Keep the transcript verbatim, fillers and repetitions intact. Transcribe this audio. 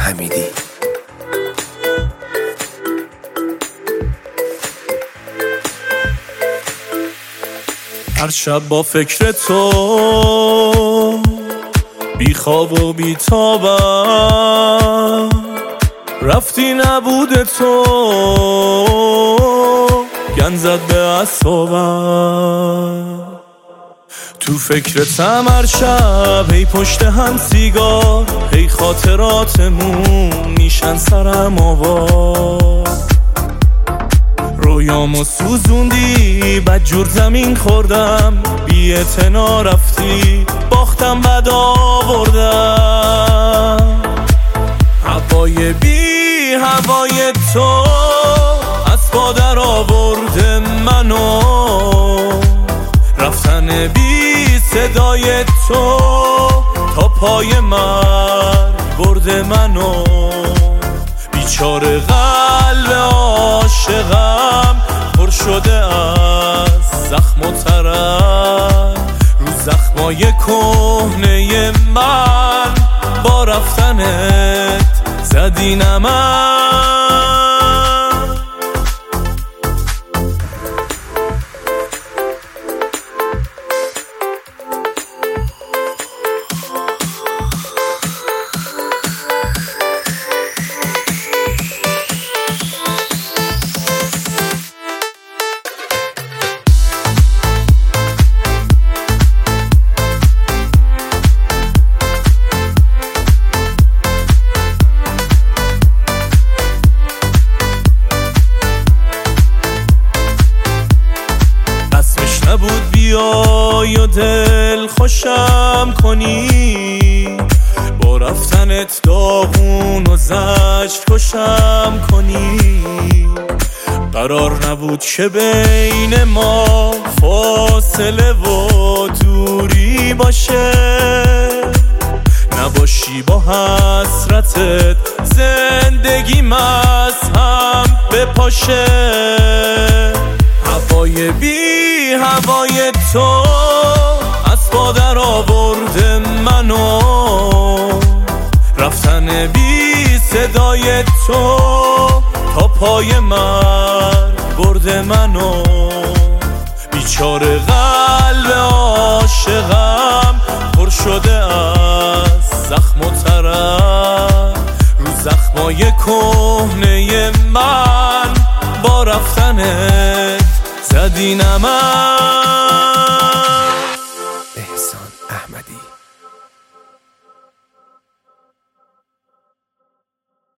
حمیدی. هر شب با فکر تو بی خواب و بی تابم، رفتی نبود تو گند زد به اعصابم. تو فکرتم هر شب، هی پشت هم سیگار، هی خاطراتمون میشن سرم آوار. رویامو سوزوندی، بدجور زمین خوردم، بی اعتنا رفتی، باختم بد آوردم. هوای بی هوای تو از پا در آورده منو، رفتن بی صدای تو تا پای مرگ برده منو. بیچاره قلب عاشقم پر شده از زخم و ترک، رو زخمای کهنه من با رفتنت زدی نمک. نبود بیای و دل خوشم کنی، با رفتنت داغون و زجر کشم کنی. قرار نبود که بین ما فاصله و دوری باشه، نباشی با حسرتت زندگیم از هم بپاشه. هوای بی هوای تو از پا در آورده منو، رفتن بی صدای تو تا پای مرگ برده منو. بیچاره قلب عاشقم پر شده از زخم و ترک، رو زخمای کهنه من با رفتنت زدی نمک. احسان احمدی.